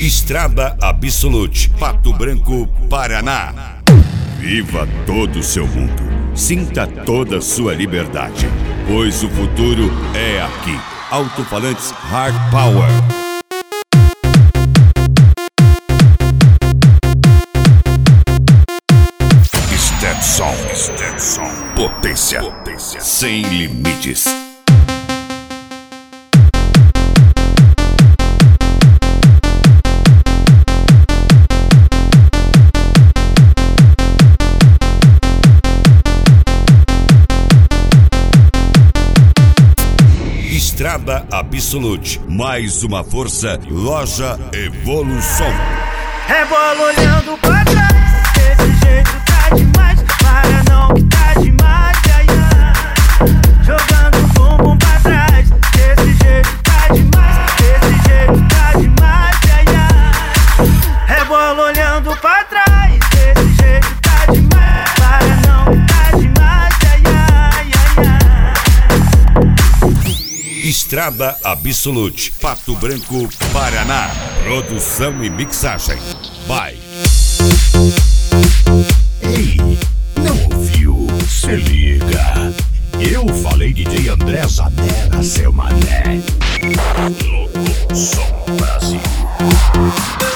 Estrada Absolute, Pato Branco, Paraná. Viva todo o seu mundo. Sinta toda a sua liberdade, pois o futuro é aqui. Alto-falantes Hard Power. Stetson. Potência sem limites. Estrada Absolute, mais uma força, loja Evolução. Rebola olhando pra trás, desse jeito tá demais. Para não que tá demais, ai, ai. Jogando bumbum pra trás, desse jeito tá demais. Desse jeito tá demais, ai, ai. Rebola olhando pra trás, desse jeito tá demais. Para não que tá demais, ai, ai, ai, ai. Estrada Absolute, Pato Branco, Paraná. Produção e mixagem. Vai. Ei, não ouviu? Se liga. Eu falei DJ André Zanella, seu mané. Louco Som Brasil.